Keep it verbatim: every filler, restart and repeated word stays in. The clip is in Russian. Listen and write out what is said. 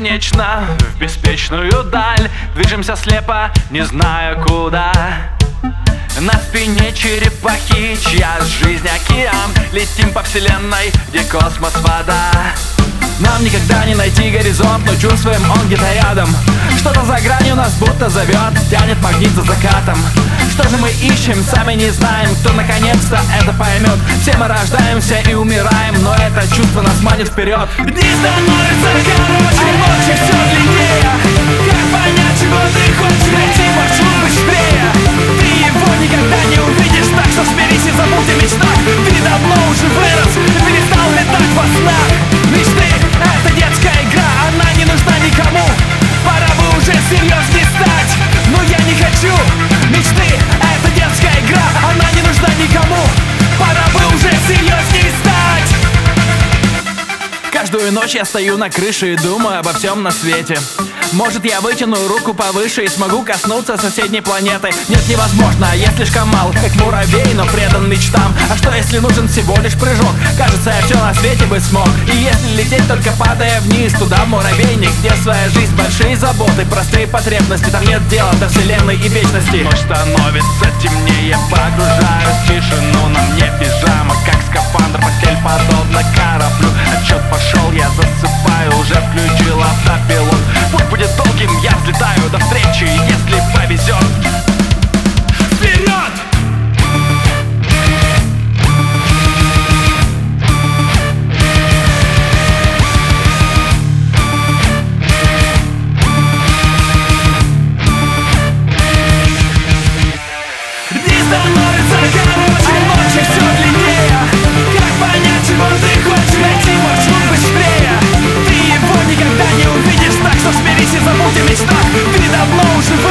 бесконечно в беспечную даль. Движемся слепо, не зная куда. На спине черепахи, чья жизнь океан. Летим по вселенной, где космос вода. Нам никогда не найти горизонт, но чувствуем, он где-то рядом. Что-то за гранью нас будто зовет, тянет магнит за закатом. Что же мы ищем, сами не знаем. Кто наконец-то это поймет? Все мы рождаемся и умираем, но это чувство нас манит вперед. Дни становятся короче, ночи все длиннее. Как понять, чего ты хочешь? Найти маршрут быстрее. Ты его никогда не увидишь, так что смирись и забудь о мечтах. Ты давно уже вырос и перестал летать во снах. Мечты — это детская игра, она не нужна никому. Пора бы уже серьезней стать, но я не хочу. Мечты — это детская игра, она не нужна никому. Пора бы уже серьезней стать. Каждую ночь я стою на крыше и думаю обо всем на свете. Может, я вытяну руку повыше и смогу коснуться соседней планеты. Нет, невозможно, я слишком мал, как муравей, но предан мечтам. А что, если нужен всего лишь прыжок? Кажется, я все на свете бы смог. И если лететь, только падая вниз, туда, в муравейник, где своя жизнь, большие заботы, простые потребности. Там нет дела до вселенной и вечности. Ночь становится темнее, погружаюсь в тишину. На мне пижама, как скафандр, постель подобно кораблю. Отчет пошел, я засыпаю, уже включил автопилот. Путь будет долгим, я взлетаю до встречи, если повезет. Вперед! Дни становятся короче, ночи все длиннее. Как понять, чего ты хочешь? Найти маршрут быстрее. Ты его никогда не увидишь, так что смирись и забудь о мечтах. Ты давно уже